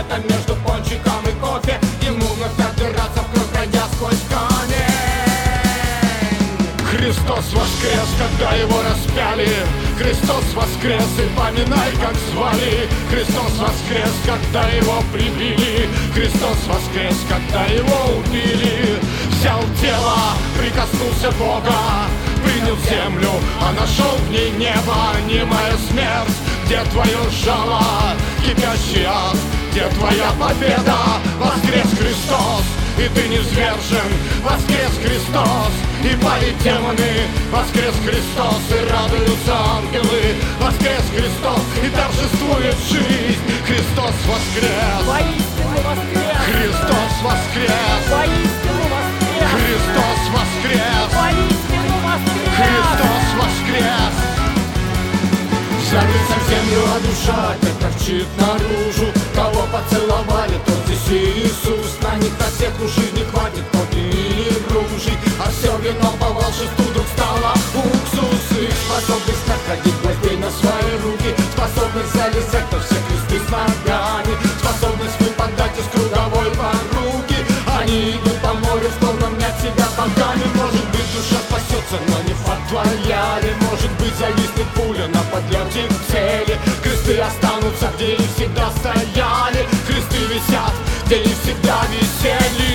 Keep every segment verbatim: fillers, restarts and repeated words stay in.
где-то между пончиком и кофе ему вновь отдираться в кровь, пройдя сквозь камень. Христос воскрес, когда его распяли. Христос воскрес, и поминай, как звали. Христос воскрес, когда его прибили. Христос воскрес, когда его убили. Взял тело, прикоснулся Бога, принял землю, а нашел в ней небо. Немая смерть, где твое жало? Кипящий ад, где твоя победа? Воскрес Христос, и ты не звержен. Воскрес Христос, и пали демоны. Воскрес Христос, и радуются ангелы. Воскрес Христос, и торжествует жизнь. Христос воскрес, Воистину воскрес! Христос воскрес, Воистину воскрес! Христос воскрес, Воистину воскрес! Христос воскрес. Зарылся в землю, а душа опять торчит наружу. Кого поцеловали, тот здесь и Иисус. На них на всех уже не хватит или ружей, а все вино по волшебству вдруг стало уксус. Их способность находить гвоздей на свои руки, способность залезать на все кресты с ногами, способность выпадать из круговой поруки. Они идут по морю, словно мнят себя богами. Может быть, душа спасется, но не факт твоя ли. Может быть, зависнет пуля на подлете к цели. Кресты останутся, где и всегда стояли. Кресты висят, где и всегда висели.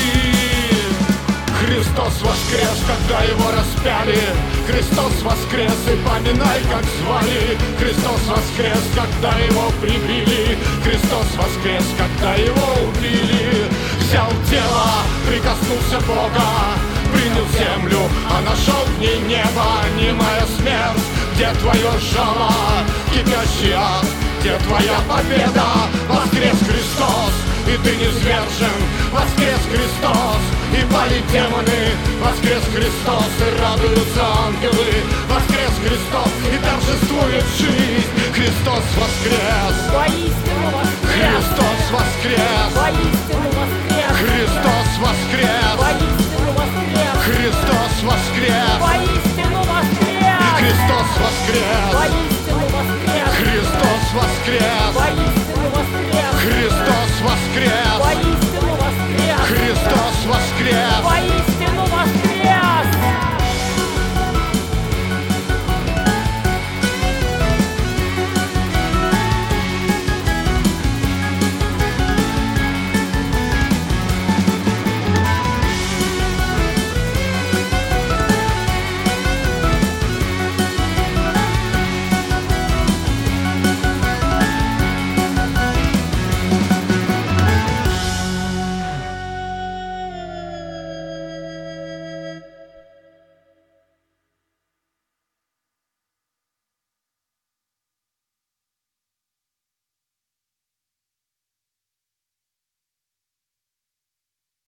Христос воскрес, когда его распяли. Христос воскрес, и поминай, как звали. Христос воскрес, когда его прибили. Христос воскрес, когда его убили. Взял тело, прикоснулся Бога, принял землю, а нашел в ней небо. Немая смерть, где твое жало? Кипящий ад, где твоя победа? Воскрес Христос, и ты не звержен. Воскрес Христос, и пали демоны. Воскрес Христос, и радуются ангелы. Воскрес Христос, и торжествует жизнь. Христос воскрес, Воистину воскрес! Христос воскрес, Воистину воскрес! Христос воскрес, Воистину воскрес! Христос воскрес, Воистину воскрес! Христос воскрес. Воистину